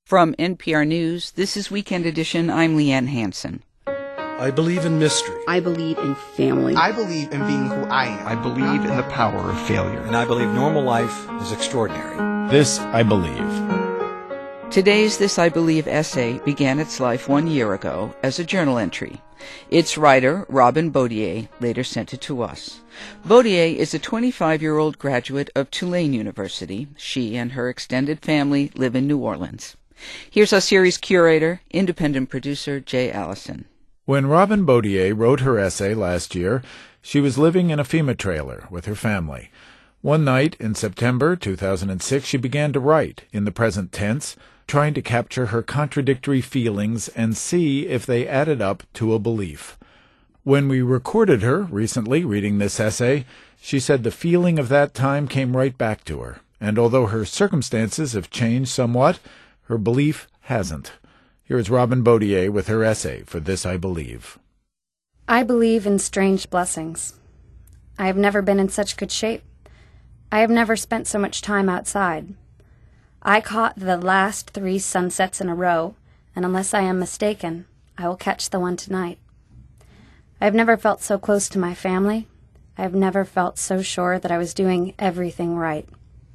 From NPR News, this is Weekend Edition. I'm Leanne Hansen. I believe in mystery. I believe in family. I believe in being who I am. I believe in the power of failure. And I believe normal life is extraordinary. This I believe. Today's This I Believe essay began its life 1 year ago as a journal entry. Its writer, Robin Baudier, later sent it to us. Baudier is a 25-year-old graduate of Tulane University. She and her extended family live in New Orleans. Here's our series curator, independent producer Jay Allison. When Robin Baudier wrote her essay last year, she was living in a FEMA trailer with her family. One night in September 2006, she began to write, in the present tense, trying to capture her contradictory feelings and see if they added up to a belief. When we recorded her recently reading this essay, she said the feeling of that time came right back to her, and although her circumstances have changed somewhat, her belief hasn't. Here is Robin Baudier with her essay for This I Believe. I believe in strange blessings. I have never been in such good shape. I have never spent so much time outside. I caught the last 3 sunsets in a row, and unless I am mistaken, I will catch the one tonight. I have never felt so close to my family. I have never felt so sure that I was doing everything right.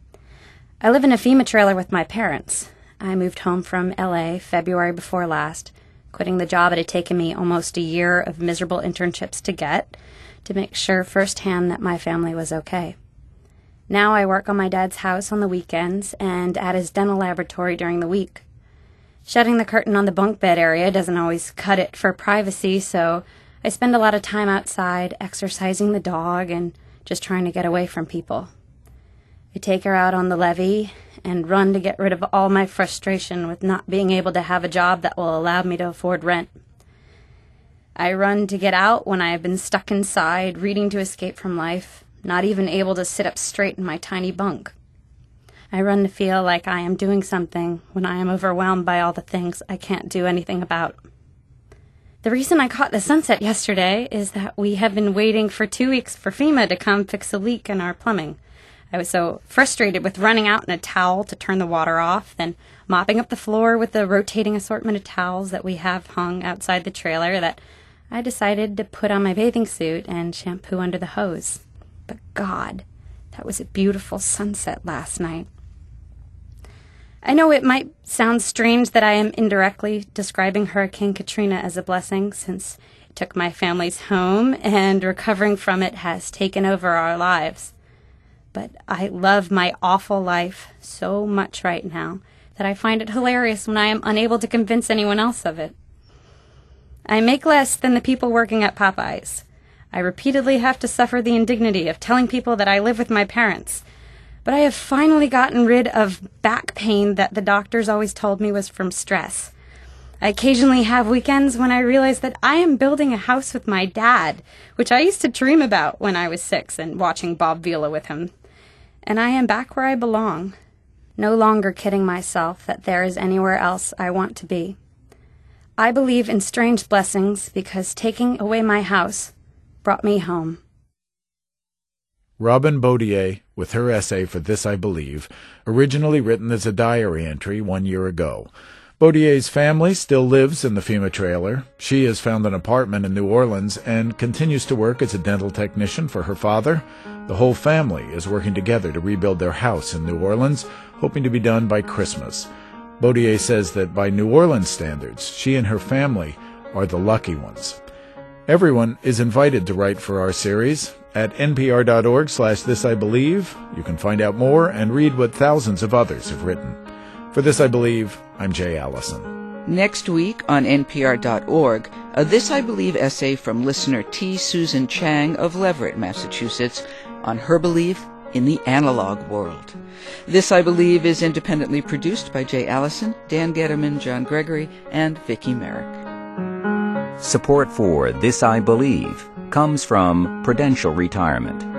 I live in a FEMA trailer with my parents. I moved home from L.A. February before last, quitting the job it had taken me almost a year of miserable internships to get, to make sure firsthand that my family was okay. Now I work on my dad's house on the weekends and at his dental laboratory during the week. Shutting the curtain on the bunk bed area doesn't always cut it for privacy, so I spend a lot of time outside exercising the dog and just trying to get away from people. I take her out on the levee and run to get rid of all my frustration with not being able to have a job that will allow me to afford rent. I run to get out when I have been stuck inside, reading to escape from life, not even able to sit up straight in my tiny bunk. I run to feel like I am doing something when I am overwhelmed by all the things I can't do anything about. The reason I caught the sunset yesterday is that we have been waiting for 2 weeks for FEMA to come fix a leak in our plumbing. I was so frustrated with running out in a towel to turn the water off, then mopping up the floor with the rotating assortment of towels that we have hung outside the trailer that I decided to put on my bathing suit and shampoo under the hose. But God, that was a beautiful sunset last night. I know it might sound strange that I am indirectly describing Hurricane Katrina as a blessing, since it took my family's home and recovering from it has taken over our lives. But I love my awful life so much right now that I find it hilarious when I am unable to convince anyone else of it. I make less than the people working at Popeyes. I repeatedly have to suffer the indignity of telling people that I live with my parents. But I have finally gotten rid of back pain that the doctors always told me was from stress. I occasionally have weekends when I realize that I am building a house with my dad, which I used to dream about when I was 6 and watching Bob Vila with him. And I am back where I belong, no longer kidding myself that there is anywhere else I want to be. I believe in strange blessings because taking away my house brought me home. Robin Baudier with her essay for This I Believe, originally written as a diary entry 1 year ago. Baudier's family still lives in the FEMA trailer. She has found an apartment in New Orleans and continues to work as a dental technician for her father. The whole family is working together to rebuild their house in New Orleans, hoping to be done by Christmas. Baudier says that by New Orleans standards, she and her family are the lucky ones. Everyone is invited to write for our series. At npr.org/thisibelieve, you can find out more and read what thousands of others have written. For This I Believe, I'm Jay Allison. Next week on npr.org, a This I Believe essay from listener T. Susan Chang of Leverett, Massachusetts, on her belief in the analog world. This I Believe is independently produced by Jay Allison, Dan Getterman, John Gregory, and Vicki Merrick. Support for This I Believe comes from Prudential Retirement.